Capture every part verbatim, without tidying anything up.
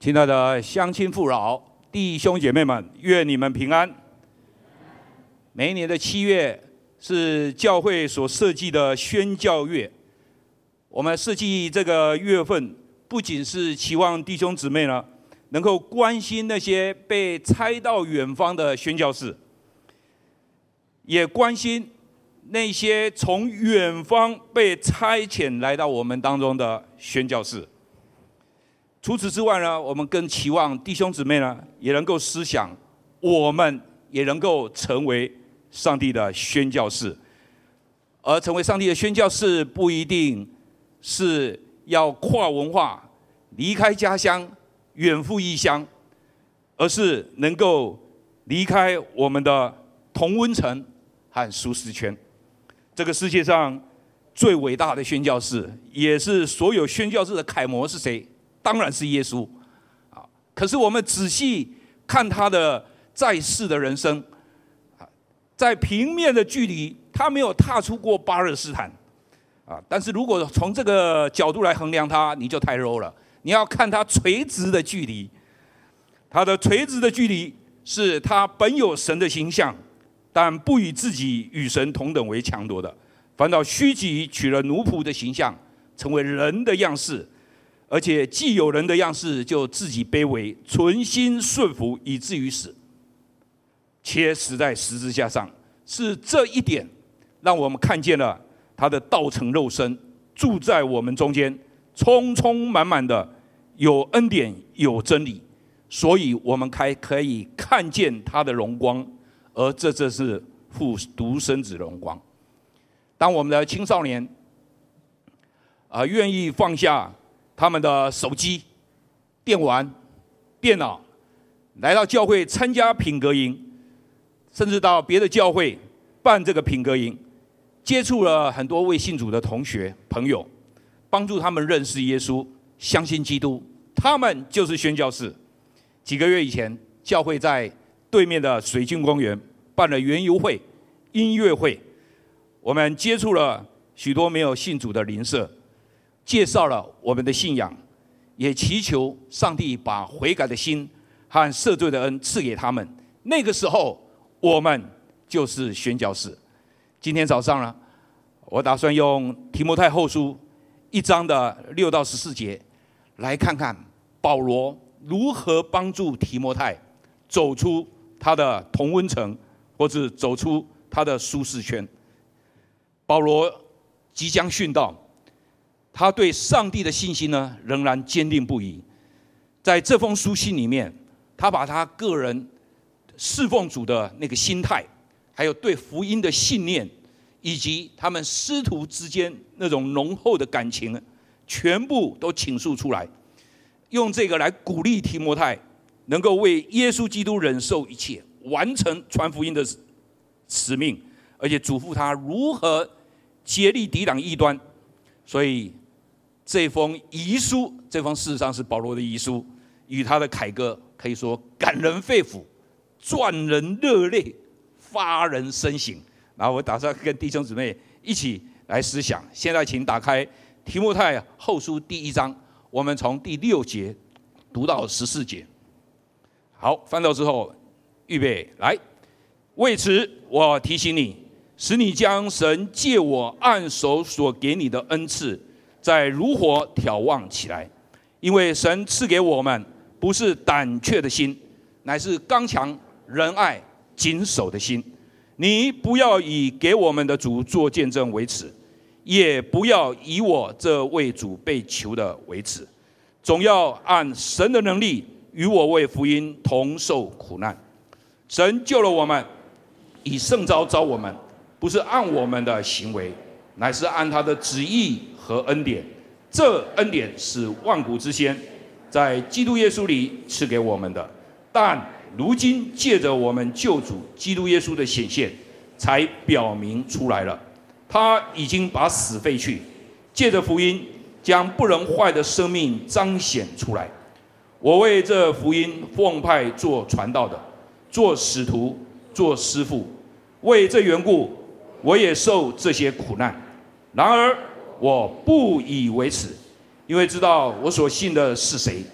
亲爱的乡亲父老、弟兄姐妹们，愿你们平安。每一年的七月是教会所设计的宣教月。我们设计这个月份，不仅是期望弟兄姊妹呢能够关心那些被差到远方的宣教士，也关心那些从远方被差遣来到我们当中的宣教士。除此之外呢，我们更期望弟兄姊妹呢也能够思想，我们也能够成为上帝的宣教士。而成为上帝的宣教士，不一定是要跨文化、离开家乡、远赴异乡，而是能够离开我们的同温层和舒适圈。这个世界上最伟大的宣教士，也是所有宣教士的楷模是谁？当然是耶稣。可是我们仔细看他的在世的人生，在平面的距离，他没有踏出过巴勒斯坦。但是如果从这个角度来衡量他，你就太 low 了。你要看他垂直的距离，他的垂直的距离是他本有神的形象，但不以自己与神同等为强夺的，反倒虚己，取了奴仆的形象，成为人的样式。而且既有人的样式，就自己卑微，存心顺服，以至于死，且死在十字架上。是这一点让我们看见了他的道成肉身，住在我们中间，充充满满的有恩典有真理，所以我们才可以看见他的荣光，而这正是父独生子的荣光。当我们的青少年啊愿意放下他们的手机、电玩、电脑，来到教会参加品格营，甚至到别的教会办这个品格营，接触了很多未信主的同学朋友，帮助他们认识耶稣，相信基督，他们就是宣教士。几个月以前，教会在对面的水晶公园办了园游会、音乐会，我们接触了许多没有信主的邻舍，介绍了我们的信仰，也祈求上帝把悔改的心和赦罪的恩赐给他们。那个时候，我们就是宣教士。今天早上呢，我打算用提摩太后书一章的六到十四节，来看看保罗如何帮助提摩太走出他的同温层，或是走出他的舒适圈。保罗即将殉道，他对上帝的信心呢，仍然坚定不移。在这封书信里面，他把他个人侍奉主的那个心态，还有对福音的信念，以及他们师徒之间那种浓厚的感情，全部都倾诉出来，用这个来鼓励提摩太能够为耶稣基督忍受一切，完成传福音的使命，而且嘱咐他如何竭力抵挡异端。所以这封遗书，这封事实上是保罗的遗书，与他的凯歌可以说感人肺腑，赚人热泪，发人深省。然后我打算跟弟兄姊妹一起来思想。现在请打开提摩太后书第一章，我们从第六节读到十四节。好，翻到之后，预备来。为此，我提醒你，使你将神借我按手所给你的恩赐，再如火挑旺起来。因为神赐给我们不是胆怯的心，乃是刚强、仁爱、谨守的心。你不要以给我们的主做见证为耻，也不要以我这为主被囚的为耻，总要按神的能力与我为福音同受苦难。神救了我们，以圣召召我们，不是按我们的行为，乃是按他的旨意和恩典。这恩典是万古之先在基督耶稣里赐给我们的，但如今借着我们救主基督耶稣的显现，才表明出来了。他已经把死废去，借着福音将不能坏的生命彰显出来。我为这福音奉派做传道的，做使徒，做师傅。为这缘故，我也受这些苦难。然而我不以为耻，因为知道我所信的是谁，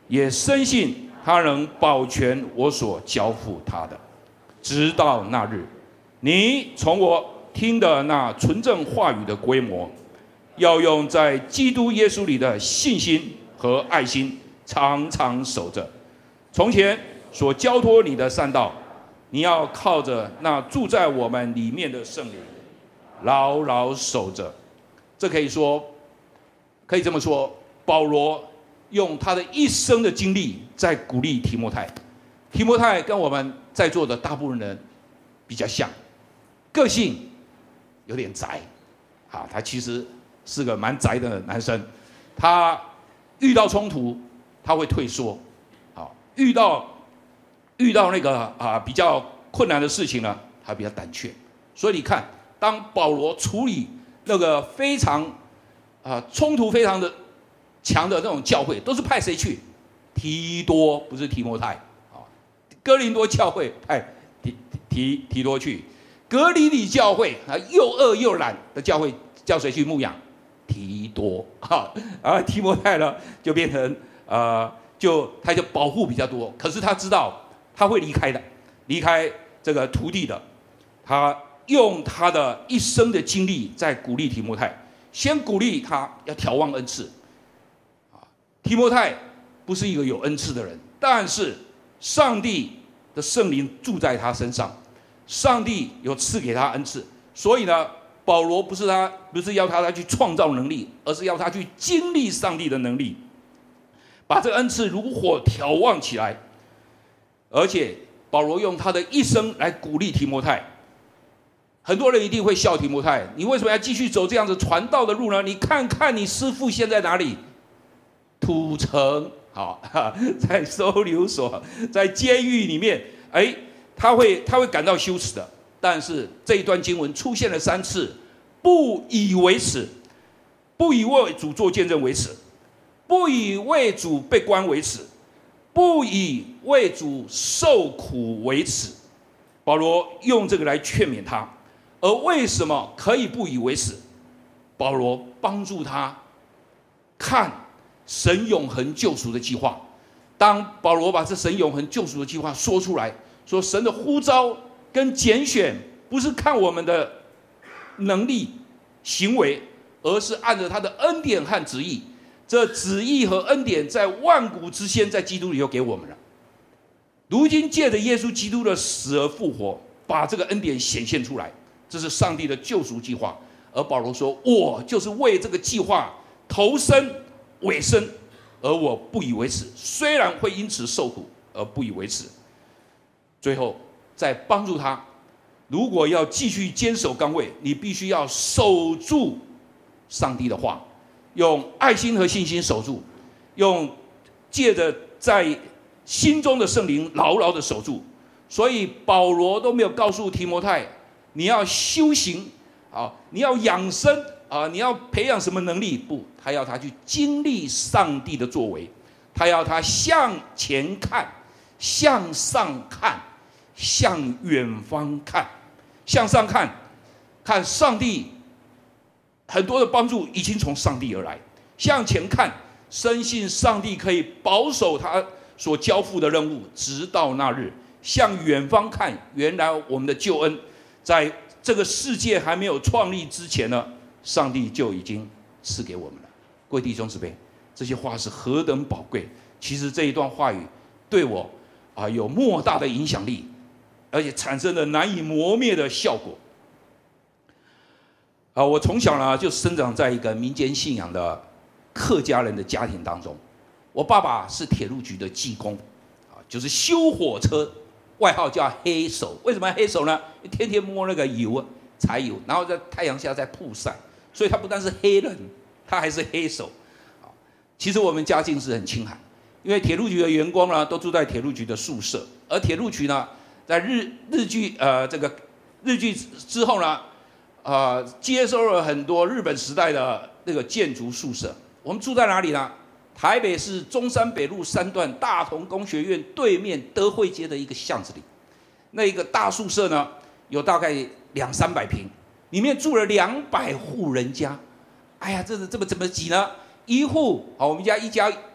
也深信他能保全我所交付他的，直到那日。你从我听的那纯正话语的规模，要用在基督耶稣里的信心和爱心常常守着。从前所交托你的善道，你要靠着那住在我们里面的圣灵，牢牢守着。这可以说，可以这么说，保罗用他的一生的经历在鼓励提摩太。提摩太跟我们在座的大部分人比较像，个性有点宅，啊，他其实是个蛮宅的男生。他遇到冲突，他会退缩，啊，遇到遇到那个啊比较困难的事情呢，他比较胆怯。所以你看，当保罗处理那个非常啊冲突非常的强的那种教会，都是派谁去？提多，不是提摩太啊。哥林多教会派提提提多去，格里里教会啊又饿又懒的教会叫谁去牧养？提多哈，而提摩太呢就变成呃，就他就保护比较多。可是他知道他会离开的，离开这个徒弟的。他用他的一生的经历在鼓励提摩太，先鼓励他要眺望恩赐。啊，提摩太不是一个有恩赐的人，但是上帝的圣灵住在他身上，上帝有赐给他恩赐，所以呢，保罗不是他不是要他他去创造能力，而是要他去经历上帝的能力，把这个恩赐如火眺望起来。而且保罗用他的一生来鼓励提摩太。很多人一定会笑提摩太，你为什么要继续走这样子传道的路呢？你看看你师父现在哪里？土城，好，在收留所，在监狱里面，哎，他会他会感到羞耻的。但是这一段经文出现了三次，不以为耻，不以为主做见证为耻，不以为主被关为耻，不以为主受苦为耻。保罗用这个来劝勉他。而为什么可以不以为耻？保罗帮助他看神永恒救赎的计划。当保罗把这神永恒救赎的计划说出来，说神的呼召跟拣选不是看我们的能力行为，而是按着他的恩典和旨意。这旨意和恩典在万古之先，在基督里又给我们了。如今借着耶稣基督的死而复活，把这个恩典显现出来。这是上帝的救赎计划。而保罗说，我就是为这个计划投身委身，而我不以为耻，虽然会因此受苦，而不以为耻。最后再帮助他，如果要继续坚守岗位，你必须要守住上帝的话，用爱心和信心守住，用借着在心中的圣灵牢牢的守住。所以保罗都没有告诉提摩太，你要修行啊，你要养生啊，你要培养什么能力？不，他要他去经历上帝的作为，他要他向前看，向上看，向远方看。向上看，看上帝很多的帮助已经从上帝而来；向前看，深信上帝可以保守他所交付的任务，直到那日。向远方看，原来我们的救恩在这个世界还没有创立之前呢，上帝就已经赐给我们了。各位弟兄姊妹，这些话是何等宝贵！其实这一段话语对我啊有莫大的影响力，而且产生了难以磨灭的效果。啊，我从小呢就生长在一个民间信仰的客家人的家庭当中。我爸爸是铁路局的技工，啊，就是修火车。外号叫黑手，为什么要黑手呢？天天摸那个油啊，柴油，然后在太阳下在曝晒，所以他不但是黑人，他还是黑手。其实我们家境是很清寒，因为铁路局的员工呢都住在铁路局的宿舍，而铁路局呢在日日据呃这个日据之后呢，呃接收了很多日本时代的那个建筑宿舍。我们住在哪里呢？台北市中山北路三段大同工学院对面德惠街的一个巷子里，那一个大宿舍呢，有大概两三百平，里面住了两百户人家。哎呀，这是这么怎么挤呢？一户好，我们家一家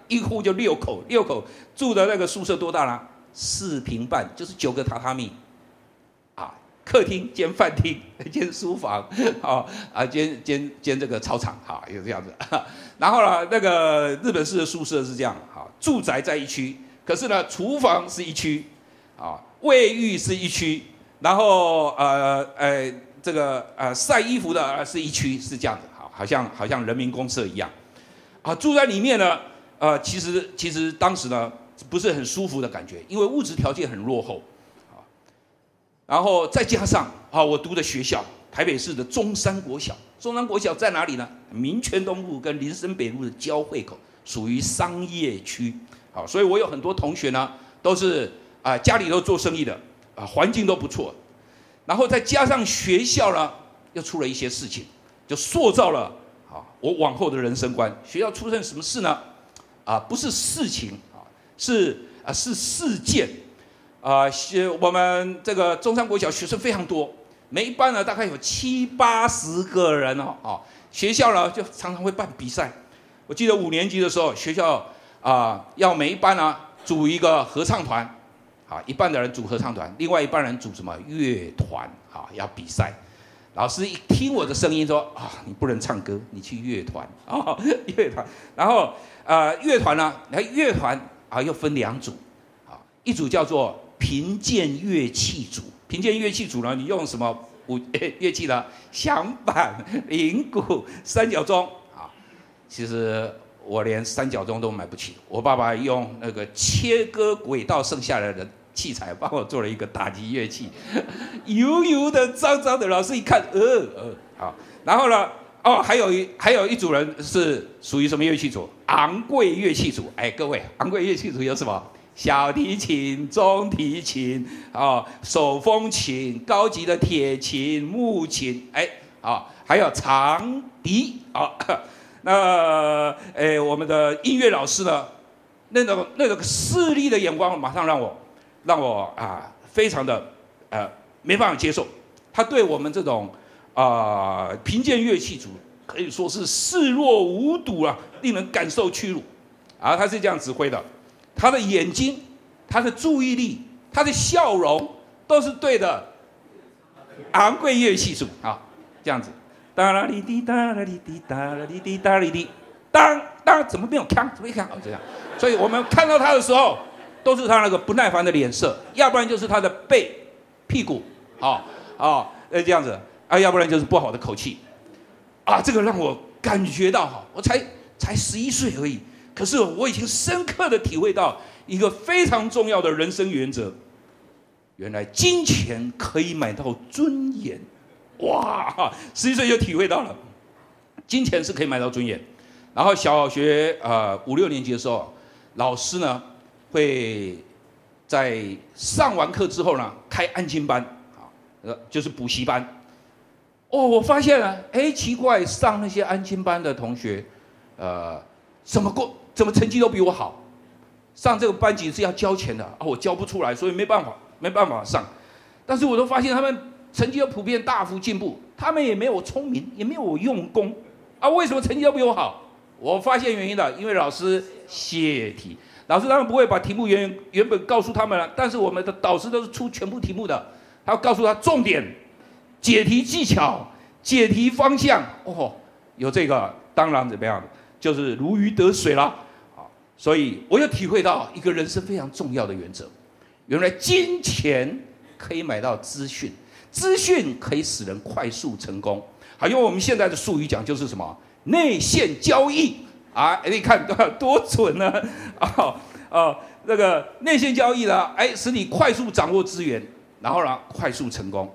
一户就六口，六口住的那个宿舍多大呢？四平半，就是九个榻榻米，啊，客厅兼饭厅兼书房，啊啊兼兼兼这个操场，哈，有这样子。然后呢，那个日本式的宿舍是这样，哈，住宅在一区，可是呢，厨房是一区，啊，卫浴是一区，然后呃呃这个呃晒衣服的是一区，是这样子，好，好像好像人民公社一样，啊，住在里面呢。呃，其实其实当时呢不是很舒服的感觉，因为物质条件很落后，啊，然后再加上啊，我读的学校台北市的中山国小，中山国小在哪里呢？民权东路跟林森北路的交汇口，属于商业区，好，所以我有很多同学呢都是啊、呃、家里都做生意的，啊环境都不错，然后再加上学校呢又出了一些事情，就塑造了啊我往后的人生观。学校出现什么事呢？啊，不是事情啊，是啊是事件，啊，是我们这个中山国小学生非常多，每一班呢大概有七八十个人哦，啊，学校呢就常常会办比赛。我记得五年级的时候，学校啊要每一班呢组一个合唱团，啊，一半的人组合唱团，另外一半人组什么乐团啊，要比赛。老师一听我的声音说啊，你不能唱歌，你去乐团啊，乐团。然后呃，乐团呢，乐团啊又分两组，啊，一组叫做评鉴乐器组。评鉴乐器组呢，你用什么武乐器呢？响板、铃鼓、三角钟啊。其实我连三角钟都买不起，我爸爸用那个切割轨道剩下来的器材帮我做了一个打击乐器，油油的、脏脏的。老师一看，呃呃，好。然后呢，哦，还有一还有一组人是属于什么乐器组？昂贵乐器组。哎，各位，昂贵乐器组有什么？小提琴、中提琴、哦，手风琴、高级的铁琴、木琴，哎，啊，还有长笛啊。那，哎，我们的音乐老师呢，那种那种势利的眼光，马上让我。让我啊非常的呃没办法接受，他对我们这种啊评鉴乐器组可以说是视若无睹啊，令人感受屈辱。啊，他是这样指挥的，他的眼睛、他的注意力、他的笑容都是对的昂贵乐器组啊，这样子，哒啦哩滴哒啦哩滴哒啦哩滴哒哩滴，当当怎么没有锵？怎么没锵？这样，所以我们看到他的时候。都是他那个不耐烦的脸色，要不然就是他的背、屁股，啊啊，呃这样子，啊，要不然就是不好的口气，啊，这个让我感觉到哈，我才才十一岁而已，可是我已经深刻的体会到一个非常重要的人生原则，原来金钱可以买到尊严，哇，十一岁就体会到了，金钱是可以买到尊严。然后小学呃五六年级的时候，老师呢。会在上完课之后呢，开安亲班，啊，呃，就是补习班。哦，我发现了，哎，奇怪，上那些安亲班的同学，呃，怎么过，怎么成绩都比我好？上这个班级是要交钱的啊，我交不出来，所以没办法，没办法上。但是我都发现他们成绩都普遍大幅进步，他们也没有我聪明，也没有我用功，啊，为什么成绩都比我好？我发现原因了，因为老师泄题。老师当然不会把题目原原本告诉他们了，但是我们的导师都是出全部题目的，他要告诉他重点、解题技巧、解题方向。哦，有这个，当然怎么样，就是如鱼得水啦。啊，所以我有体会到一个人生非常重要的原则：原来金钱可以买到资讯，资讯可以使人快速成功。好，用我们现在的术语讲，就是什么内线交易。啊，你看多准呢！啊啊，那个内线交易呢，哎，使你快速掌握资源，然后呢，快速成功。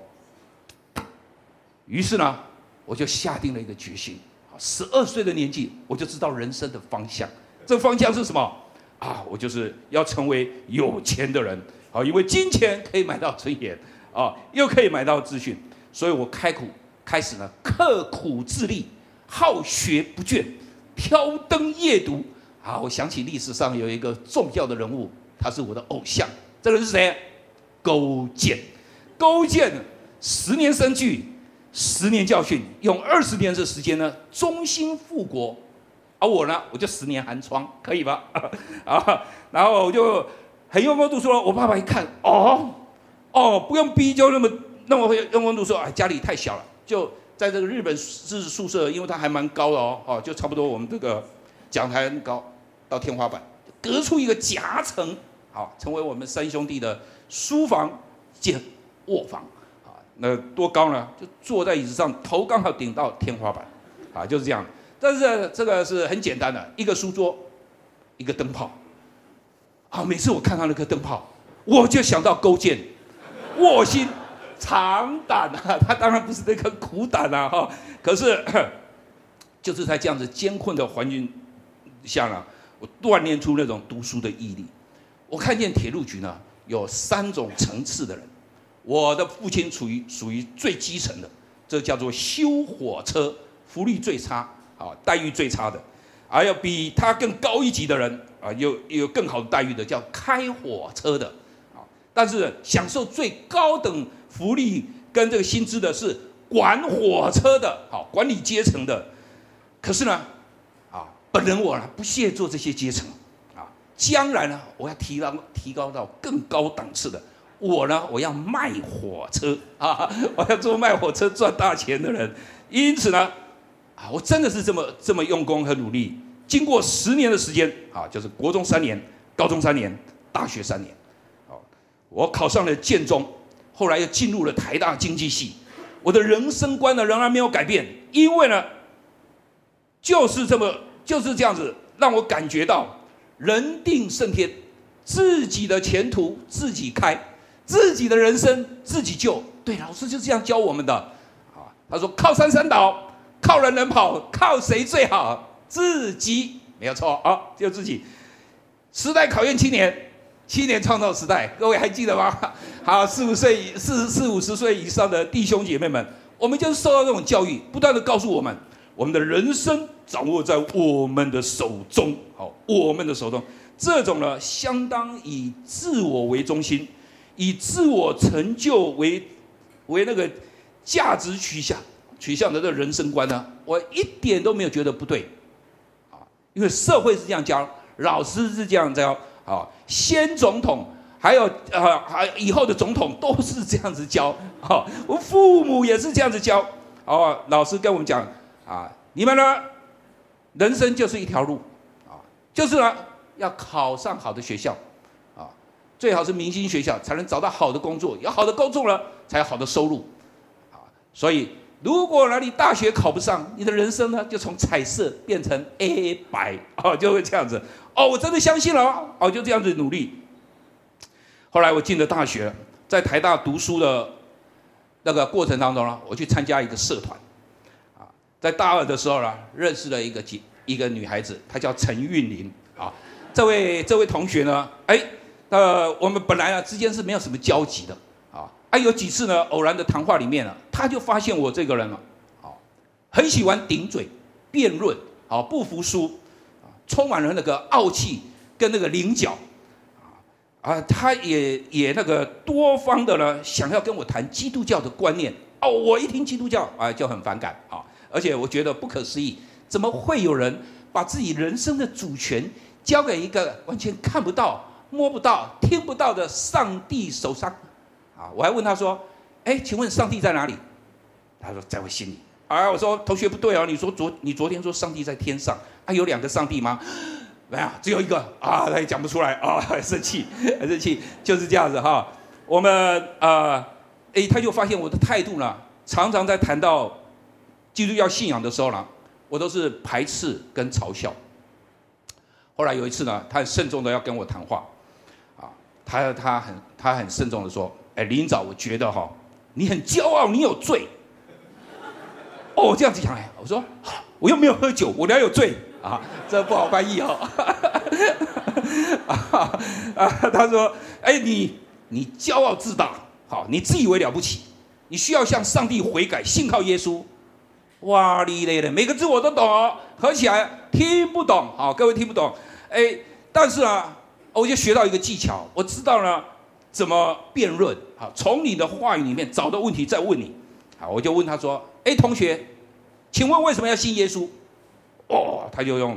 于是呢，我就下定了一个决心。十二岁的年纪，我就知道人生的方向。这个方向是什么？啊，我就是要成为有钱的人。啊，因为金钱可以买到尊严，啊，又可以买到资讯，所以我开苦开始呢，刻苦自立，好学不倦。挑灯夜读啊！我想起历史上有一个重要的人物，他是我的偶像。这个人是谁？勾践。勾践十年生聚，十年教训，用二十年的时间呢，中兴复国， 而、啊、我呢，我就十年寒窗，可以吧？啊，然后我就很用功读书了。我爸爸一看，哦哦，不用逼就那么那么会用功读书，哎，家里太小了，就在这个日本式宿舍，因为它还蛮高的哦，哦，就差不多我们这个讲台很高到天花板，隔出一个夹层，好，成为我们三兄弟的书房兼卧房。那多高呢？就坐在椅子上，头刚好顶到天花板，啊，就是这样。但是这个是很简单的，一个书桌，一个灯泡，啊，每次我看到那颗灯泡，我就想到勾践，卧薪尝胆啊，他当然不是那颗苦胆啊，哈，可是就是在这样子艰困的环境下呢，我锻炼出那种读书的毅力。我看见铁路局呢有三种层次的人。我的父亲属于属于最基层的，这叫做修火车，福利最差，啊，待遇最差的；还有比他更高一级的人，啊，有有更好的待遇的，叫开火车的，啊，但是享受最高等福利跟这个薪资的是管火车的，好，管理阶层的。可是呢，啊，本人我呢不屑做这些阶层，啊，将来呢，我要提高提高到更高档次的。我呢，我要卖火车啊！我要做卖火车赚大钱的人。因此呢，啊，我真的是这么这么用功和努力。经过十年的时间啊，就是国中三年、高中三年、大学三年，哦，我考上了建中，后来又进入了台大经济系。我的人生观呢仍然没有改变，因为呢，就是这么就是这样子，让我感觉到人定胜天，自己的前途自己开。自己的人生自己救，对，老师就这样教我们的。啊，他说靠山山倒，靠人人跑，靠谁最好？自己，没有错啊，就自己。时代考验青年，青年创造时代，各位还记得吗？好，四五岁、四四五十岁以上的弟兄姐妹们，我们就是受到这种教育，不断的告诉我们，我们的人生掌握在我们的手中，好，我们的手中。这种呢，相当以自我为中心。以自我成就为为那个价值取向取向的这个人生观呢，我一点都没有觉得不对，啊，因为社会是这样教，老师是这样教，啊，先总统还有呃还以后的总统都是这样子教，啊，我父母也是这样子教，哦，老师跟我们讲啊，你们呢，人生就是一条路，啊，就是呢要考上好的学校。最好是明星学校，才能找到好的工作，有好的工作了，才有好的收入，啊，所以如果呢你大学考不上，你的人生呢就从彩色变成黑白，哦，就会这样子。哦，我真的相信了，哦，就这样子努力。后来我进了大学，在台大读书的那个过程当中呢，我去参加一个社团，啊，在大二的时候呢，认识了一个一个女孩子，她叫陈韵玲，啊，这位这位同学呢，哎。呃，我们本来啊之间是没有什么交集的，啊，啊有几次呢偶然的谈话里面呢，他就发现我这个人了，啊，很喜欢顶嘴、辩论，啊，不服输，啊，充满了那个傲气跟那个棱角，啊，啊，他也也那个多方的呢想要跟我谈基督教的观念，哦，我一听基督教啊就很反感啊，而且我觉得不可思议，怎么会有人把自己人生的主权交给一个完全看不到、摸不到、听不到的上帝手上，啊！我还问他说：“哎，请问上帝在哪里？”他说：“在我心里。”啊，我说：“同学不对哦，你说昨你昨天说上帝在天上，啊，有两个上帝吗？没有，只有一个啊，他也讲不出来啊，很生气，很生气，就是这样子哈。我们啊，哎，他就发现我的态度呢，常常在谈到基督教信仰的时候呢，我都是排斥跟嘲笑。后来有一次呢，他很慎重的要跟我谈话。他他很他很慎重的说：“哎，林长，我觉得哈，你很骄傲，你有罪。”哦，这样子讲哎，我说我又没有喝酒，我哪有罪啊？这不好翻译哦。啊，他说：“哎，你你骄傲自大，好，你自以为了不起，你需要向上帝悔改，信靠耶稣。”哇哩嘞的，每个字我都懂哦，合起来听不懂，好，各位听不懂，哎，但是啊。我就学到一个技巧，我知道呢怎么辩论，好，从你的话语里面找到问题再问你，好，我就问他说：“哎，同学，请问为什么要信耶稣？”哦，他就用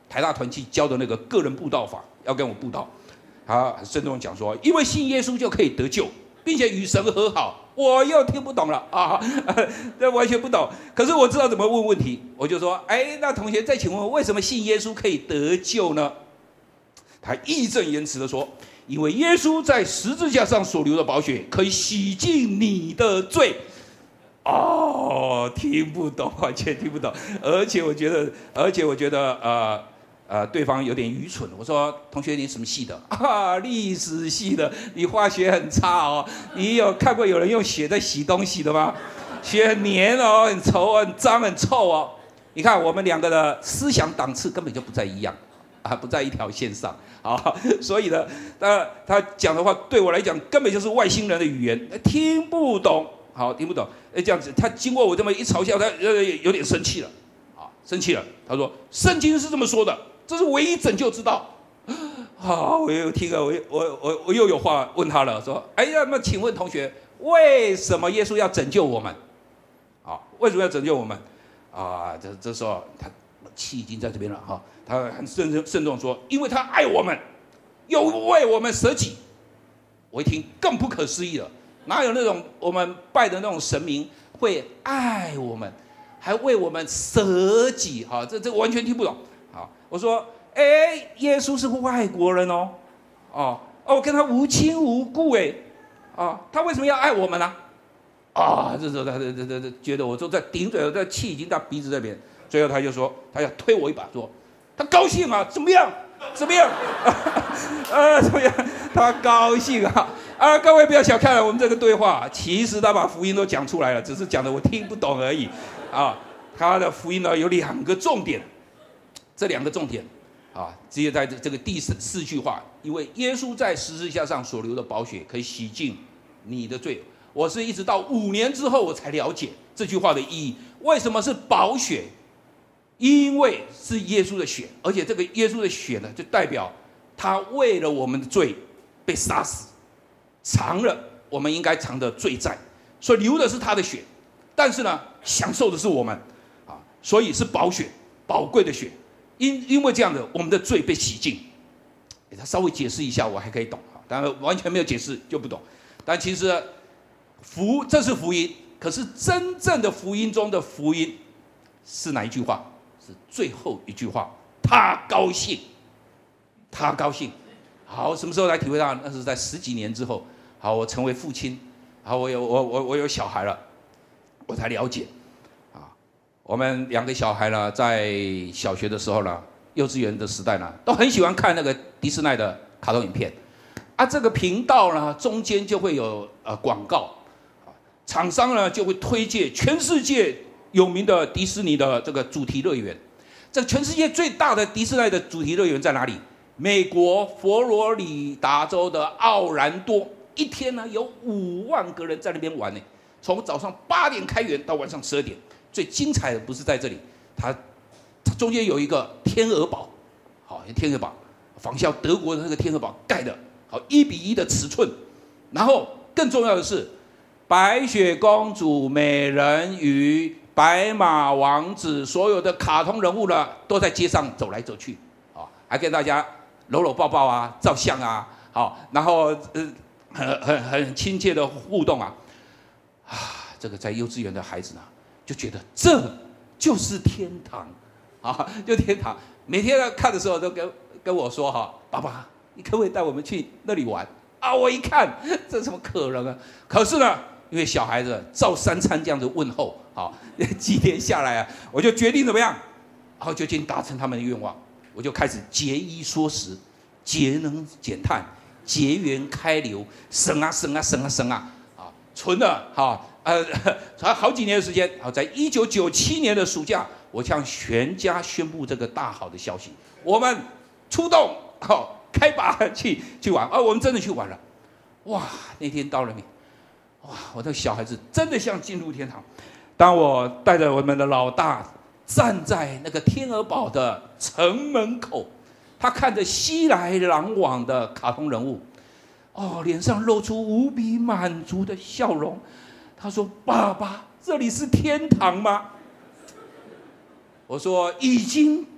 台大团契教的那个个人布道法，要跟我布道。他很慎重地讲说，因为信耶稣就可以得救，并且与神和好。我又听不懂了啊，这完全不懂。可是我知道怎么问问题，我就说，哎，那同学再请问，为什么信耶稣可以得救呢？他义正言辞地说，因为耶稣在十字架上所流的宝血可以洗净你的罪。哦，听不懂，完全听不懂。而且我觉得，而且我觉得，呃呃，对方有点愚蠢。我说，同学，你什么系的？啊，历史系的。你化学很差哦。你有看过有人用血在洗东西的吗？血很黏哦，很稠、很脏、很臭哦。你看，我们两个的思想档次根本就不在一样，啊，不在一条线上。啊，所以呢，他他讲的话对我来讲根本就是外星人的语言，听不懂。好，听不懂。哎，这样子，他经过我这么一嘲笑，他呃有点生气了，啊，生气了。他说：“圣经是这么说的，这是唯一拯救之道。”好，我又听了，我我我我又有话问他了，说：“哎呀，那请问同学，为什么耶稣要拯救我们？啊，为什么要拯救我们？啊，这这时候他气已经在这边了哈，他很慎重慎重说，因为他爱我们，又为我们舍己。我一听更不可思议了。哪有那种我们拜的那种神明会爱我们，还为我们舍己？哈，这这完全听不懂。好，我说，哎，耶稣是外国人哦，哦哦，我跟他无亲无故哎，啊，他为什么要爱我们呢？啊，这时候他这这这觉得我都在顶嘴，我这气已经到鼻子这边。最后他就说，他要推我一把，说他高兴啊，怎么样？怎么样？呃，怎么样？他高兴啊！啊，各位不要小看了我们这个对话，其实他把福音都讲出来了，只是讲的我听不懂而已。啊，他的福音呢有两个重点，这两个重点啊，直接在这这个第四四句话，因为耶稣在十字架上所流的宝血可以洗净你的罪。我是一直到五年之后我才了解这句话的意义，为什么是宝血？因为是耶稣的血，而且这个耶稣的血呢，就代表他为了我们的罪被杀死，偿了我们应该偿的罪债，所以流的是他的血，但是呢，享受的是我们啊，所以是宝血，宝贵的血。因因为这样的，我们的罪被洗净。给他稍微解释一下，我还可以懂啊，当然完全没有解释就不懂。但其实福这是福音，可是真正的福音中的福音是哪一句话？是最后一句话，他高兴，他高兴。好，什么时候来体会到？那是在十几年之后。好，我成为父亲，好，我有我我我有小孩了，我才了解。啊，我们两个小孩呢，在小学的时候呢，幼稚园的时代呢，都很喜欢看那个迪士尼的卡通影片。啊，这个频道呢，中间就会有呃广告，厂商呢就会推荐全世界有名的迪士尼的这个主题乐园。这全世界最大的迪士尼的主题乐园在哪里？美国佛罗里达州的奥兰多，一天呢有五万个人在那边玩呢，从早上八点开园到晚上十二点。最精彩的不是在这里，它它中间有一个天鹅堡，好，天鹅堡仿效德国的那个天鹅堡盖的，好一比一的尺寸。然后更重要的是，白雪公主、美人鱼、白马王子，所有的卡通人物呢，都在街上走来走去，啊，还跟大家搂搂抱抱啊，照相啊，好，然后呃，很很很亲切的互动啊，啊，这个在幼稚园的孩子呢，就觉得这就是天堂，啊，就天堂。每天呢看的时候都跟跟我说哈，爸爸，你可不可以带我们去那里玩啊？我一看，这怎么可能啊？可是呢，因为小孩子照三餐这样子问候，好，几天下来啊，我就决定怎么样，然后就已经达成他们的愿望，我就开始节衣缩食，节能减碳，节源开流，省啊省啊省啊省啊，啊，存了哈，呃，才好几年的时间，好，在一九九七年的暑假，我向全家宣布这个大好的消息，我们出动，好，开拔去去玩，啊，我们真的去玩了，哇，那天到了没？哇！我的小孩子真的像进入天堂。当我带着我们的老大站在那个天鹅堡的城门口，他看着熙来攘往的卡通人物，哦，脸上露出无比满足的笑容。他说：“爸爸，这里是天堂吗？”我说：“已经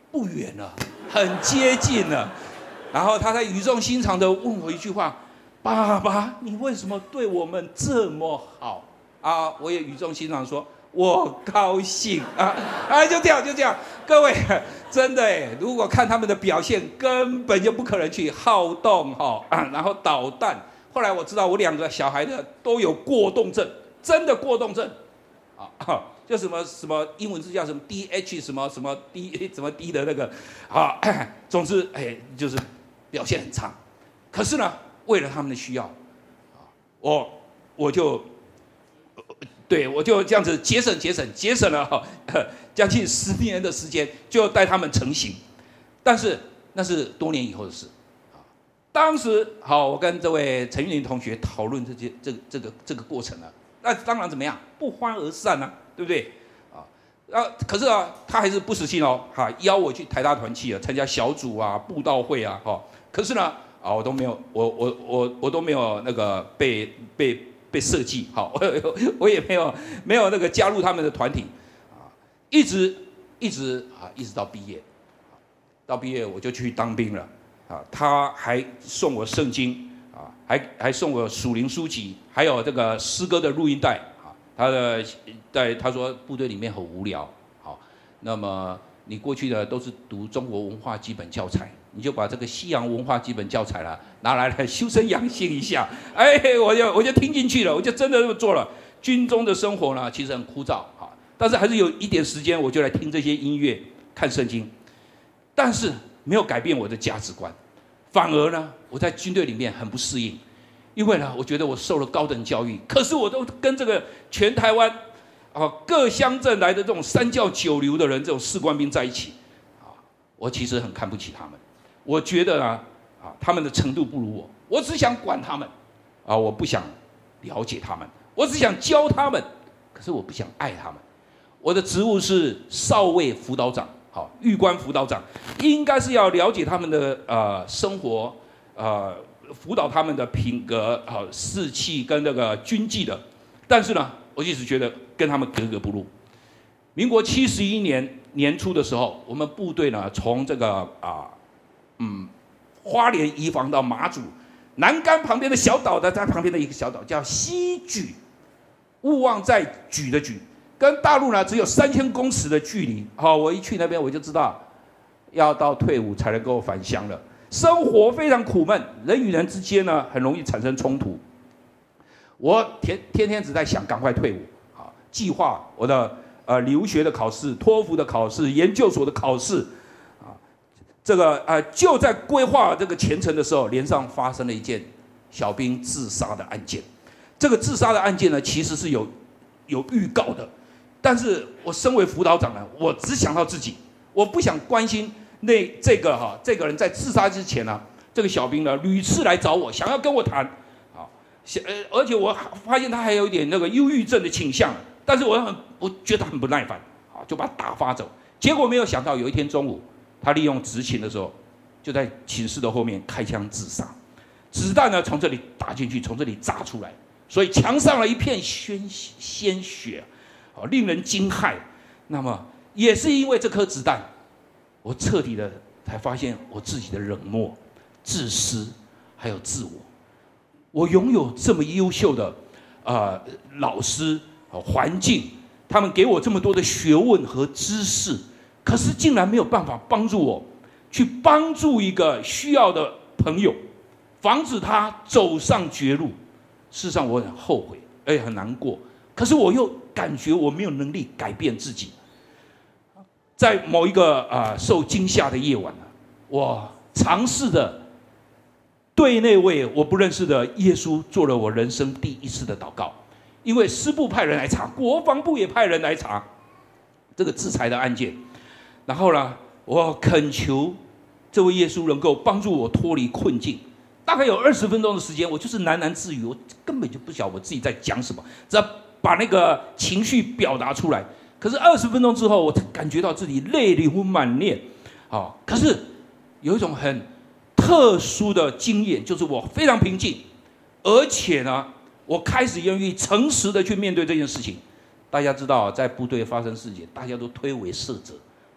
不远了，很接近了。然后他在语重心长的问我一句话：“爸爸，你为什么对我们这么好？”啊，我也语重心长说：“我高兴啊！”啊，就这样，就这样。各位，真的哎，如果看他们的表现，根本就不可能去好动哈、啊，然后捣蛋。后来我知道我两个小孩的都有过动症，真的过动症，啊，就什么什么英文字叫什么 D H 什么什么 D 什么 D 的那个，啊，总之哎就是表现很差。可是呢，为了他们的需要，我我就对我就这样子节省节省节省了哈、呃、将近十年的时间，就带他们成型。但是那是多年以后的事。当时好，我跟这位陈玉玲同学讨论这些这个这个这个过程啊，那当然怎么样，不欢而散啊，对不对？啊，啊，可是啊，他还是不死心哦，哈，邀我去台大团契啊，参加小组啊、布道会啊，哈。可是呢，啊，我都没有，我我我我都没有那个被被被设计，好，我我也没有没有那个加入他们的团体，啊，一直一直啊，一直到毕业，到毕业我就去当兵了。啊，他还送我圣经啊，还还送我属灵书籍，还有这个诗歌的录音带啊。他的在他说部队里面很无聊，好，那么你过去的都是读中国文化基本教材，你就把这个西洋文化基本教材啦拿来来修身养性一下。哎，我就我就听进去了，我就真的这么做了。军中的生活呢，其实很枯燥啊，但是还是有一点时间，我就来听这些音乐，看圣经，但是没有改变我的价值观。反而呢，我在军队里面很不适应，因为呢，我觉得我受了高等教育，可是我都跟这个全台湾啊各乡镇来的这种三教九流的人，这种士官兵在一起，啊，我其实很看不起他们。我觉得呢，啊，他们的程度不如我，我只想管他们，啊，我不想了解他们，我只想教他们，可是我不想爱他们。我的职务是少尉辅导长。好，狱官辅导长应该是要了解他们的呃生活，呃辅导他们的品格、好、呃、士气跟那个军纪的。但是呢，我一直觉得跟他们格格不入。民国七十一年年初的时候，我们部队呢从这个啊、呃、嗯花莲移防到马祖南竿旁边的小岛的，在旁边的一个小岛叫西莒，勿忘在莒的莒。跟大陆呢只有三千公尺的距离，好，我一去那边我就知道，要到退伍才能够返乡了。生活非常苦闷，人与人之间呢很容易产生冲突。我天天天只在想赶快退伍，好，计划我的呃留学的考试、托福的考试、研究所的考试，啊，这个呃就在规划这个前程的时候，连上发生了一件小兵自杀的案件。这个自杀的案件呢，其实是有有预告的。但是我身为辅导长呢，我只想到自己，我不想关心那这个哈、啊、这个人在自杀之前呢、啊，这个小兵呢屡次来找我，想要跟我谈，啊，呃，而且我发现他还有一点那个忧郁症的倾向，但是我很我觉得很不耐烦，啊，就把他打发走。结果没有想到有一天中午，他利用执勤的时候，就在寝室的后面开枪自杀，子弹呢从这里打进去，从这里炸出来，所以墙上了一片鲜鲜血。令人惊骇。那么也是因为这颗子弹，我彻底的才发现我自己的冷漠、自私，还有自我。我拥有这么优秀的呃老师、环境，他们给我这么多的学问和知识，可是竟然没有办法帮助我去帮助一个需要的朋友，防止他走上绝路。事实上，我很后悔，而且很难过。可是我又感觉我没有能力改变自己。在某一个啊、呃、受惊吓的夜晚呢，我尝试的对那位我不认识的耶稣做了我人生第一次的祷告。因为师部派人来查，国防部也派人来查这个制裁的案件，然后呢，我恳求这位耶稣能够帮助我脱离困境。大概有二十分钟的时间，我就是喃喃自语，我根本就不晓得我自己在讲什么，只要把那个情绪表达出来。可是二十分钟之后，我感觉到自己泪流满面，啊！可是有一种很特殊的经验，就是我非常平静，而且呢，我开始愿意诚实的去面对这件事情。大家知道，在部队发生事情，大家都推诿射责，好，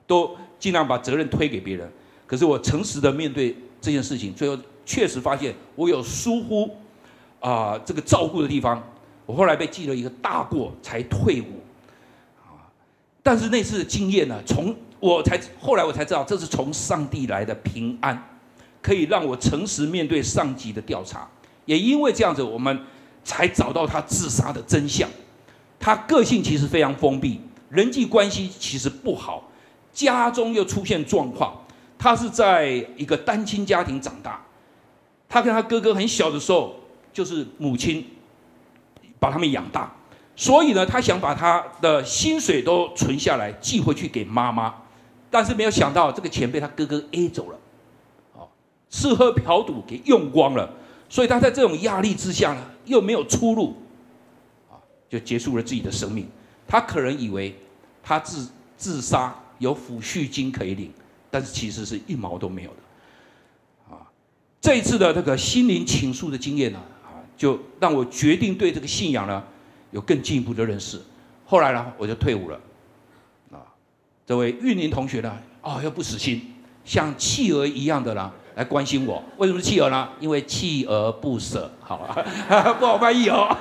都尽量把责任推给别人。可是我诚实的面对这件事情，最后确实发现我有疏忽啊、呃、这个照顾的地方，我后来被记了一个大过才退伍。但是那次的经验呢，从我才后来我才知道，这是从上帝来的平安，可以让我诚实面对上级的调查。也因为这样子，我们才找到他自杀的真相。他个性其实非常封闭，人际关系其实不好，家中又出现状况。他是在一个单亲家庭长大，他跟他哥哥很小的时候，就是母亲把他们养大。所以呢，他想把他的薪水都存下来，寄回去给妈妈，但是没有想到这个钱被他哥哥 A 走了，哦，吃喝嫖赌给用光了，所以他在这种压力之下呢，又没有出路，啊，就结束了自己的生命。他可能以为他自自杀有抚恤金可以领，但是其实是一毛都没有的，啊，这一次的这个心灵倾诉的经验呢，啊，就让我决定对这个信仰呢。有更进一步的认识，后来呢，我就退伍了，啊，这位玉林同学呢，哦，又不死心，像企鹅一样的呢，来关心我。为什么是企鹅呢？因为锲而不舍，好啊，不好翻译哦。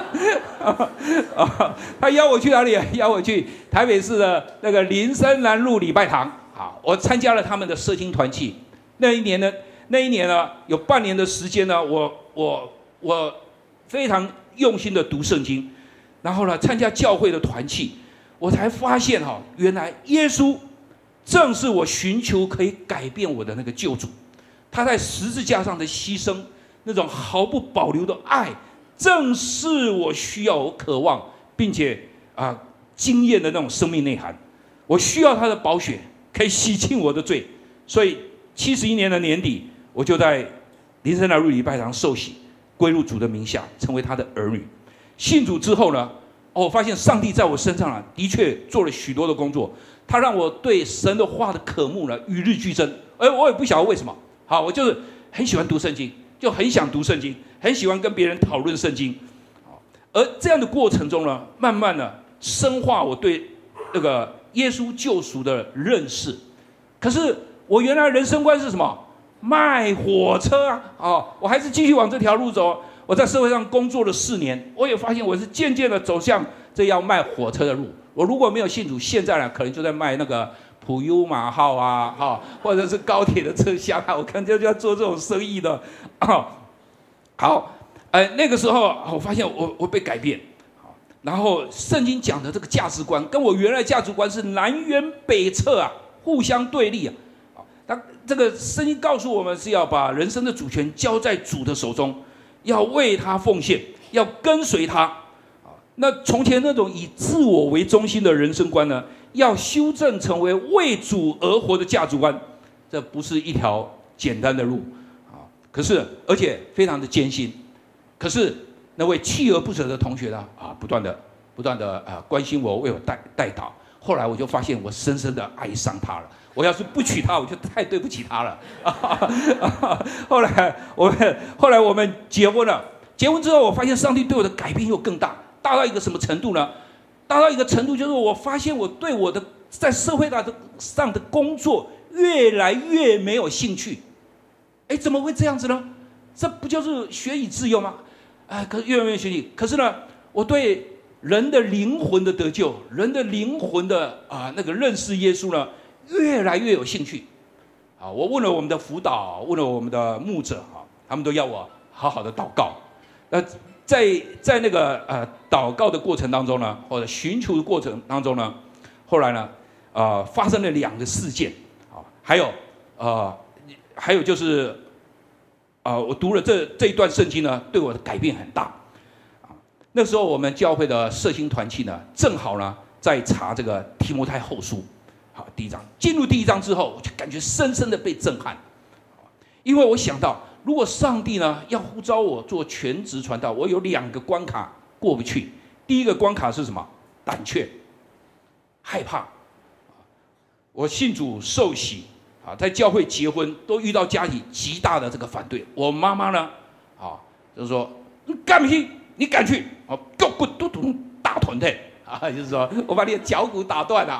他邀我去哪里？邀我去台北市的那个林森南路礼拜堂。好，我参加了他们的社青团契。那一年呢，那一年呢，有半年的时间呢，我我我非常用心的读圣经。然后呢，参加教会的团契，我才发现哈、哦，原来耶稣正是我寻求可以改变我的那个救主。他在十字架上的牺牲，那种毫不保留的爱，正是我需要、我渴望，并且啊、呃、经验的那种生命内涵。我需要他的宝血，可以洗净我的罪。所以七十一年的年底，我就在林森南路礼拜堂受洗，归入主的名下，成为他的儿女。信主之后呢，哦，我发现上帝在我身上啊，的确做了许多的工作。他让我对神的话的渴慕呢，与日俱增。而我也不晓得为什么，好，我就是很喜欢读圣经，就很想读圣经，很喜欢跟别人讨论圣经。而这样的过程中呢，慢慢的深化我对那个耶稣救赎的认识。可是我原来人生观是什么？卖火车啊！哦，我还是继续往这条路走。我在社会上工作了四年，我也发现我是渐渐的走向这要卖火车的路。我如果没有信主，现在呢可能就在卖那个普悠玛号啊，哈、哦，或者是高铁的车厢啊，我可能就要做这种生意的。哦、好，呃，那个时候我发现我我被改变，然后圣经讲的这个价值观跟我原来价值观是南辕北辙啊，互相对立啊。他这个圣经告诉我们是要把人生的主权交在主的手中。要为他奉献，要跟随他。那从前那种以自我为中心的人生观呢，要修正成为为主而活的价值观，这不是一条简单的路啊。可是，而且非常的艰辛。可是那位锲而不舍的同学呢，啊，不断的、不断的啊关心我，为我带带祷。后来我就发现，我深深的爱上他了。我要是不娶她，我就太对不起她了。后来我们后来我们结婚了，结婚之后，我发现上帝对我的改变又更大，大到一个什么程度呢？大到一个程度，就是我发现我对我的在社会上的工作越来越没有兴趣。哎，怎么会这样子呢？这不就是学以致用吗？哎，可是越来越没有兴趣。可是呢，我对人的灵魂的得救，人的灵魂的啊那个认识耶稣呢，越来越有兴趣。啊，我问了我们的辅导，问了我们的牧者啊，他们都要我好好的祷告。那在在那个呃祷告的过程当中呢，或者寻求的过程当中呢，后来呢，呃发生了两个事件啊，还有呃还有就是啊、呃，我读了这这一段圣经呢，对我的改变很大。啊，那时候我们教会的社青团契呢，正好呢在查这个提摩太后书。好，第一章进入第一章之后，我就感觉深深的被震撼，因为我想到，如果上帝呢要呼召我做全职传道，我有两个关卡过不去。第一个关卡是什么？胆怯、害怕。我信主受洗啊，在教会结婚都遇到家里极大的这个反对。我妈妈呢，啊，就是说你敢不去？你敢去？啊，够滚嘟嘟大团队啊，就是说我把你的脚骨打断了哈。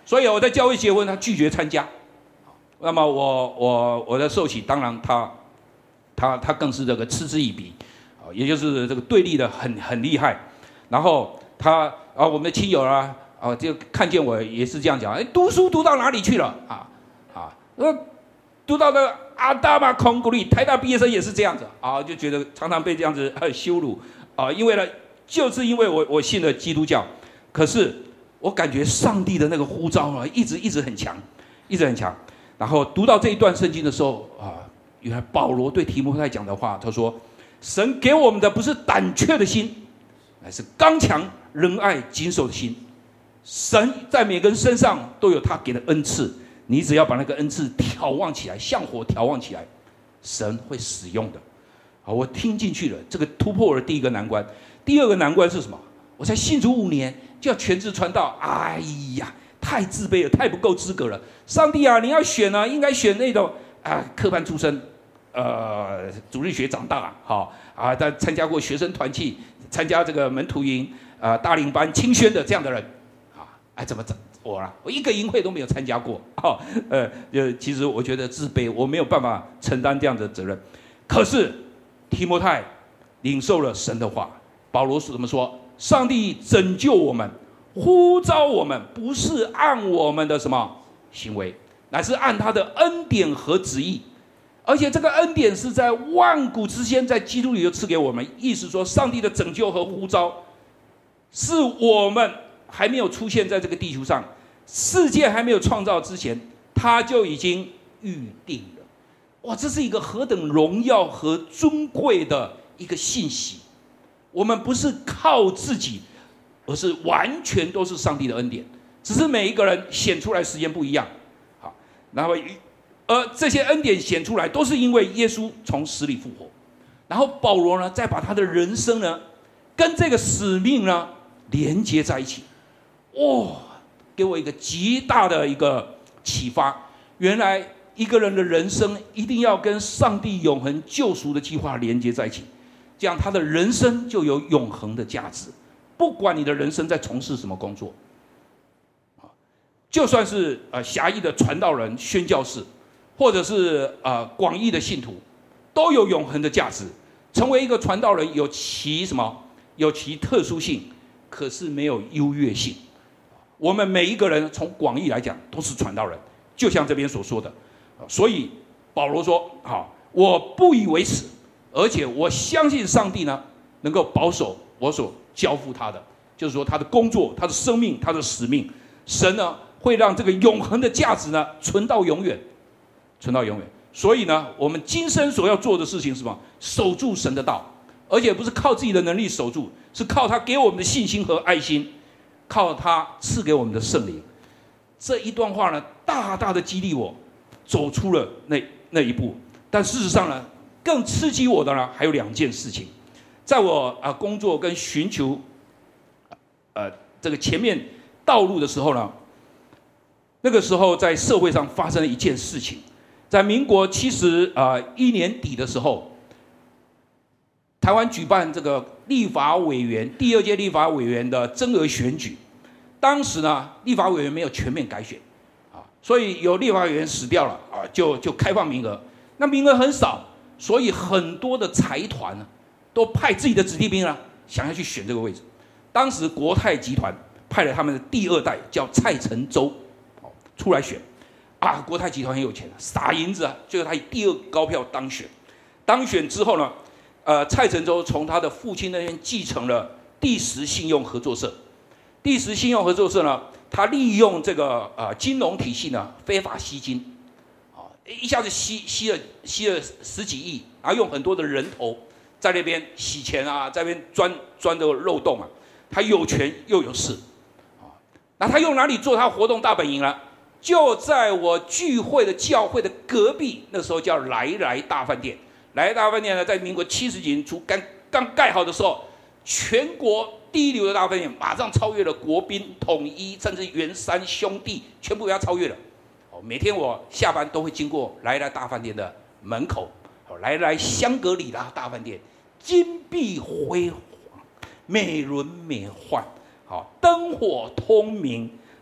所以我在教会结婚，他拒绝参加。那么我我我的受洗，当然他他他更是这个嗤之以鼻，啊，也就是这个对立的很很厉害。然后他啊，我们的亲友啊啊，就看见我也是这样讲，哎，读书读到哪里去了啊啊？呃，读到的阿达玛孔古里，台大毕业生也是这样子啊，就觉得常常被这样子呃羞辱啊，因为呢，就是因为我我信了基督教，可是我感觉上帝的那个呼召啊，一直一直很强，一直很强。然后读到这一段圣经的时候啊，原来保罗对提摩太讲的话，他说：“神给我们的不是胆怯的心，乃是刚强、仁爱、谨守的心。神在每个人身上都有他给的恩赐，你只要把那个恩赐眺望起来，像火眺望起来，神会使用的。”好，我听进去了，这个突破了第一个难关。第二个难关是什么？我才信主五年就要全职传道，哎呀！太自卑了，太不够资格了。上帝啊，你要选呢、啊，应该选那种啊，科班出身，呃，主日学长大，好啊，他参加过学生团契，参加这个门徒营，啊、呃，大领班、清宣的这样的人，啊，哎，怎么怎我啦？我一个营会都没有参加过，哈、哦，呃，呃，其实我觉得自卑，我没有办法承担这样的责任。可是提摩太领受了神的话，保罗是怎么说？上帝拯救我们。呼召我们不是按我们的什么行为，乃是按他的恩典和旨意，而且这个恩典是在万古之先，在基督里就赐给我们。意思说，上帝的拯救和呼召，是我们还没有出现在这个地球上，世界还没有创造之前，他就已经预定了。哇，这是一个何等荣耀和尊贵的一个信息！我们不是靠自己。而是完全都是上帝的恩典，只是每一个人显出来时间不一样。好，然后而这些恩典显出来，都是因为耶稣从死里复活。然后保罗呢，再把他的人生呢，跟这个使命呢连接在一起。哇、哦，给我一个极大的一个启发。原来一个人的人生一定要跟上帝永恒救赎的计划连接在一起，这样他的人生就有永恒的价值。不管你的人生在从事什么工作，就算是呃狭义的传道人、宣教士，或者是呃广义的信徒，都有永恒的价值。成为一个传道人有其什么？有其特殊性，可是没有优越性。我们每一个人从广义来讲都是传道人，就像这边所说的。所以保罗说：“好，我不以为耻，而且我相信上帝呢，能够保守我所。”交付他的，就是说他的工作、他的生命、他的使命，神呢会让这个永恒的价值呢存到永远，存到永远。所以呢，我们今生所要做的事情是什么？守住神的道，而且不是靠自己的能力守住，是靠他给我们的信心和爱心，靠他赐给我们的圣灵。这一段话呢，大大的激励我走出了那那一步。但事实上呢，更刺激我的呢还有两件事情。在我啊、呃、工作跟寻求，呃这个前面道路的时候呢，那个时候在社会上发生了一件事情，在民国七十啊一年底的时候，台湾举办这个立法委员第二届立法委员的增额选举，当时呢立法委员没有全面改选，啊，所以有立法委员死掉了啊，就就开放名额，那名额很少，所以很多的财团呢。都派自己的子弟兵啊，想要去选这个位置。当时国泰集团派了他们的第二代，叫蔡成洲，出来选。啊，国泰集团很有钱，撒银子啊，最后他以第二高票当选。当选之后呢，呃，蔡成洲从他的父亲那边继承了第十信用合作社。第十信用合作社呢，他利用这个呃金融体系呢，非法吸金，啊，一下子吸吸了吸了十几亿，然后用很多的人头。在那边洗钱啊，在那边钻钻这个漏洞啊，他有权又有势，啊，那他用哪里做他活动大本营呢？就在我聚会的教会的隔壁，那时候叫来来大饭店。来来大饭店呢，在民国七十几年初刚刚盖好的时候，全国第一流的大饭店，马上超越了国宾、统一，甚至圆山兄弟，全部给他超越了。哦，每天我下班都会经过来来大饭店的门口，哦，来来香格里拉大饭店。金碧辉煌，美轮美奂，好，灯火通明，啊，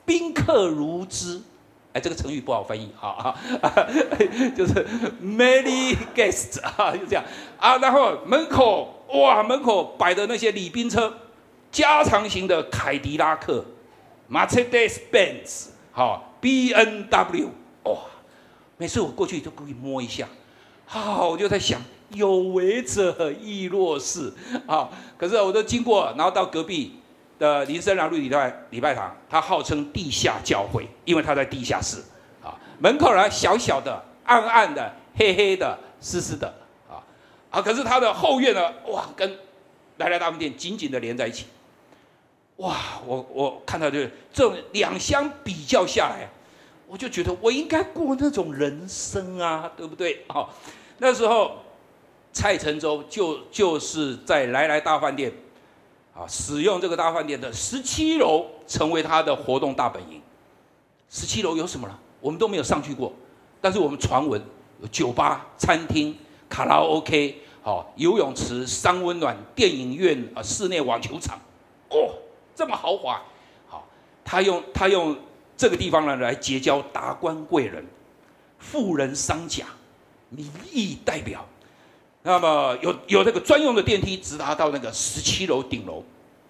宾客如织。哎，这个成语不好翻译啊，就是 many guests 啊，就这样啊。然后门口哇，门口摆的那些礼宾车，加长型的凯迪拉克、Mercedes Benz， 好 B N W， 哇！每次我过去就故意摸一下，好，我就在想，有为者亦若是啊。可是我都经过，然后到隔壁的林森南路礼拜礼拜堂，它号称地下教会，因为它在地下室啊。门口呢小小的、暗暗的、黑黑的、湿湿的啊啊！可是它的后院呢，哇，跟来来大饭店紧紧的连在一起。哇，我我看到这这种两相比较下来，我就觉得我应该过那种人生啊，对不对？好，那时候蔡成洲就就是在来来大饭店。啊，使用这个大饭店的十七楼成为他的活动大本营。十七楼有什么呢？我们都没有上去过，但是我们传闻有酒吧、餐厅、卡拉 OK， 好、游泳池、三温暖、电影院啊、室内网球场，哦，这么豪华。好，他用他用这个地方呢来结交达官贵人、富人商贾、民意代表。那么有有那个专用的电梯直达到那个十七楼顶楼。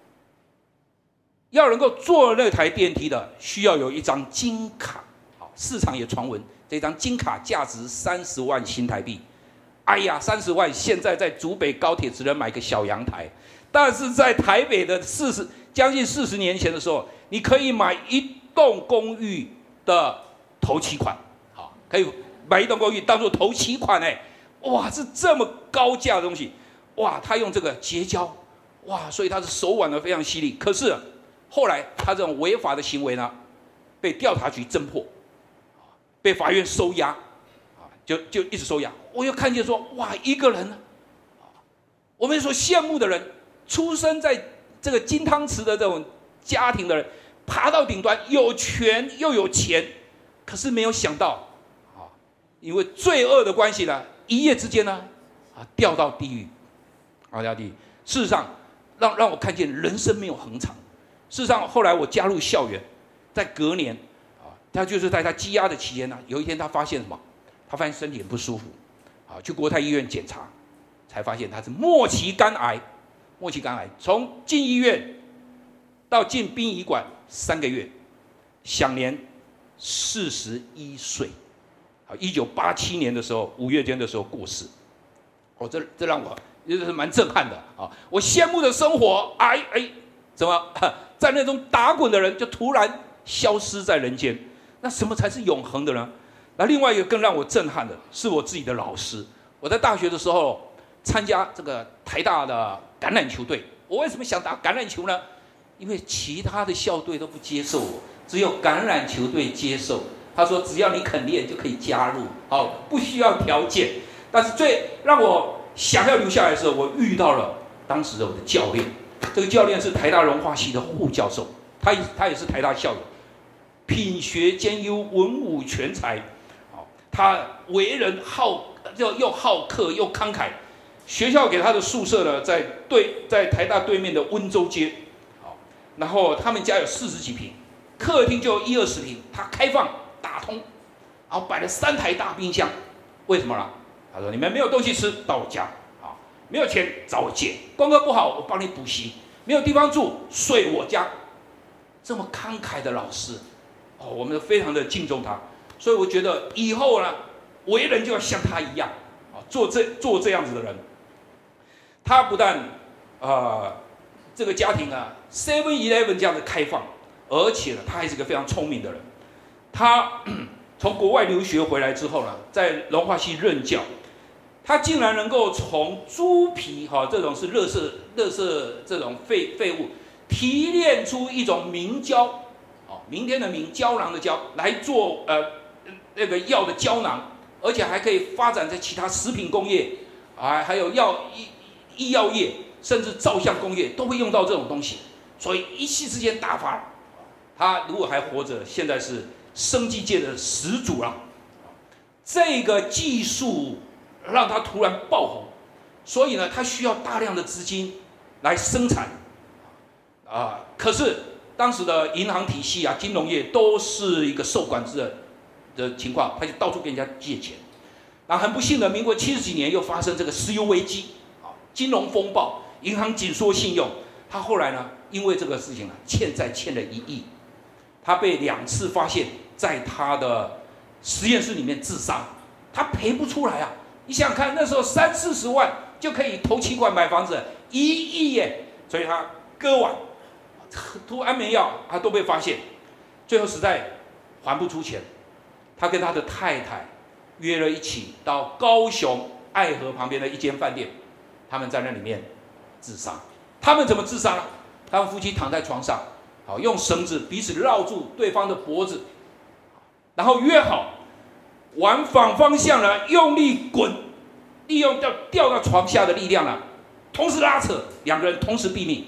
要能够坐那台电梯的，需要有一张金卡。好，市场也传闻这张金卡价值三十万新台币。哎呀，三十万现在在竹北高铁只能买个小阳台，但是在台北的四十将近四十年前的时候，你可以买一栋公寓的头期款。好，可以买一栋公寓当做头期款哎。哇，是这么高价的东西，哇，他用这个结交，哇，所以他的手腕呢非常犀利。可是后来他这种违法的行为呢，被调查局侦破，被法院收押，啊，就就一直收押。我又看见说，哇，一个人呢，我们所羡慕的人，出生在这个金汤匙的这种家庭的人，爬到顶端，有权又有钱，可是没有想到，啊，因为罪恶的关系呢。一夜之间呢，啊，掉到地狱，啊，掉地狱。事实上，让让我看见人生没有恒长。事实上，后来我加入校园，在隔年，啊，他就是在他羁押的期间呢，有一天他发现什么？他发现身体很不舒服，啊，去国泰医院检查，才发现他是末期肝癌。末期肝癌，从进医院到进殡仪馆三个月，享年四十一岁。啊，一九八七年的时候，五月间的时候过世，哦，这这让我也是蛮震撼的啊！我羡慕的生活，哎哎，怎么在那种打滚的人就突然消失在人间？那什么才是永恒的呢？那另外一个更让我震撼的是我自己的老师。我在大学的时候参加这个台大的橄榄球队，我为什么想打橄榄球呢？因为其他的校队都不接受我，只有橄榄球队接受。他说：“只要你肯练，就可以加入，好，不需要条件。”但是最让我想要留下来的时候，我遇到了当时的我的教练。这个教练是台大融化系的护教授，他他也是台大校友，品学兼优，文武全才。好，他为人好，又又好客又慷慨。学校给他的宿舍呢，在对在台大对面的温州街。好，然后他们家有四十几坪，客厅就有一二十坪，他开放。打通，然后摆了三台大冰箱，为什么呢？他说：“你们没有东西吃，到我家啊；没有钱找我借，功课不好我帮你补习，没有地方住睡我家。”这么慷慨的老师，哦，我们非常的敬重他，所以我觉得以后呢，为人就要像他一样啊，做这做这样子的人。他不但啊、呃、这个家庭啊 seven eleven 这样的开放，而且呢，他还是个非常聪明的人。他从国外留学回来之后呢，在融化系任教，他竟然能够从猪皮哈、哦、这种是垃圾垃圾这种废废物提炼出一种明胶，哦，明天的明，胶囊的胶，来做呃那个药的胶囊，而且还可以发展在其他食品工业啊，还有药医医药业，甚至照相工业都会用到这种东西，所以一夕之间大发。他如果还活着，现在是生技界的始祖了。这个技术让他突然爆红，所以呢，他需要大量的资金来生产啊。可是当时的银行体系啊，金融业都是一个受管制的的情况，他就到处跟人家借钱。然后很不幸的，民国七十几年又发生这个石油危机，啊，金融风暴，银行紧缩信用。他后来呢，因为这个事情呢，欠债欠了一亿，他被两次发现，在他的实验室里面自杀，他赔不出来啊！你想想看，那时候三四十万就可以头期款买房子，一亿耶，所以他割腕，涂安眠药，他都被发现，最后实在还不出钱，他跟他的太太约了一起到高雄爱河旁边的一间饭店，他们在那里面自杀。他们怎么自杀？他们夫妻躺在床上，好，用绳子彼此绕住对方的脖子，然后约好往反方向呢用力滚，利用掉掉到床下的力量呢，同时拉扯，两个人同时毙命。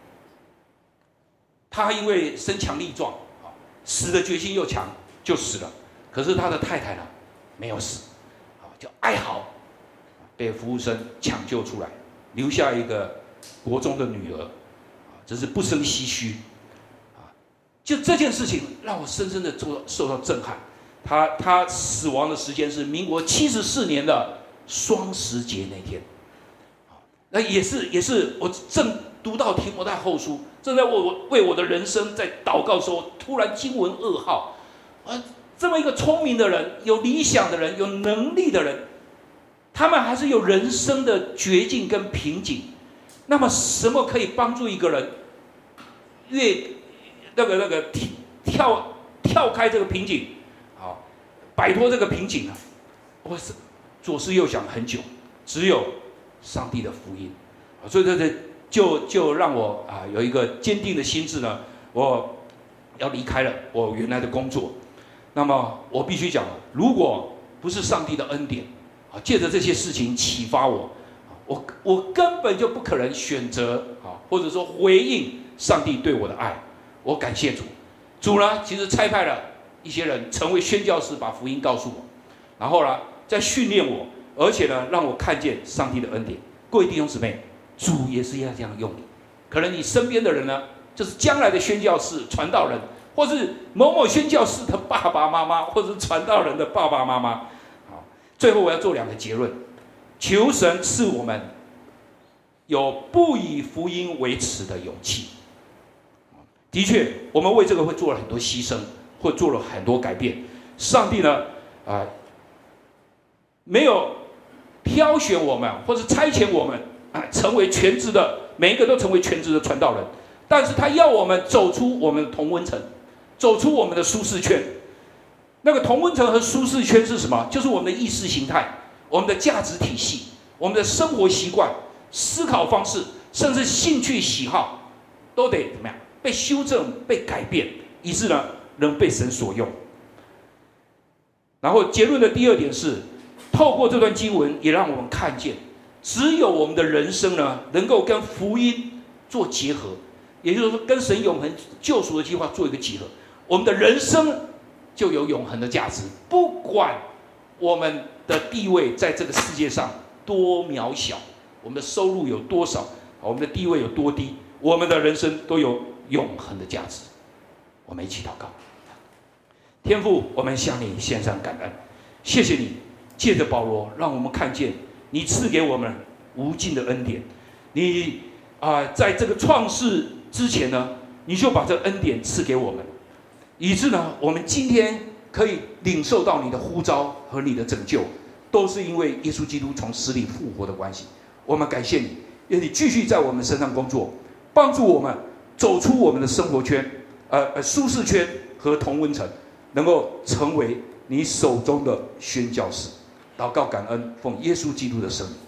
他因为身强力壮，死的决心又强，就死了。可是他的太太呢，没有死，就哀嚎，被服务生抢救出来，留下一个国中的女儿，真是不胜唏嘘。就这件事情让我深深的受到震撼。他他死亡的时间是民国七十四年的双十节那天，那也是也是我正读到提摩太后书，正在为我为我的人生在祷告的时候，突然经文噩耗，啊，这么一个聪明的人、有理想的人、有能力的人，他们还是有人生的绝境跟瓶颈。那么什么可以帮助一个人越那个那个跳跳开这个瓶颈？摆脱这个瓶颈啊！我是左思右想很久，只有上帝的福音，所以这这就就让我啊有一个坚定的心智呢，我要离开了我原来的工作。那么我必须讲，如果不是上帝的恩典啊，借着这些事情启发我，我我根本就不可能选择啊，或者说回应上帝对我的爱。我感谢主，主呢其实差派了一些人成为宣教士，把福音告诉我，然后呢，再训练我，而且呢，让我看见上帝的恩典。各位弟兄姊妹，主也是要这样用你。可能你身边的人呢，就是将来的宣教士、传道人，或是某某宣教士的爸爸妈妈，或者是传道人的爸爸妈妈。好，最后我要做两个结论：求神赐我们有不以福音为耻的勇气。的确，我们为这个会做了很多牺牲。或做了很多改变，上帝呢，啊、呃，没有挑选我们，或是差遣我们啊、呃，成为全职的，每一个都成为全职的传道人。但是他要我们走出我们的同温层，走出我们的舒适圈。那个同温层和舒适圈是什么？就是我们的意识形态、我们的价值体系、我们的生活习惯、思考方式，甚至兴趣喜好，都得怎么样？被修正、被改变，以致呢，能被神所用。然后结论的第二点是，透过这段经文，也让我们看见，只有我们的人生呢，能够跟福音做结合，也就是说，跟神永恒救赎的计划做一个结合，我们的人生就有永恒的价值。不管我们的地位在这个世界上多渺小，我们的收入有多少，我们的地位有多低，我们的人生都有永恒的价值。我们一起祷告。天父，我们向你献上感恩，谢谢你借着保罗，让我们看见你赐给我们无尽的恩典。你啊、呃，在这个创世之前呢，你就把这个恩典赐给我们，以致呢，我们今天可以领受到你的呼召和你的拯救，都是因为耶稣基督从死里复活的关系。我们感谢你，愿你继续在我们身上工作，帮助我们走出我们的生活圈、呃呃舒适圈和同温层，能够成为你手中的宣教士。祷告感恩，奉耶稣基督的圣名。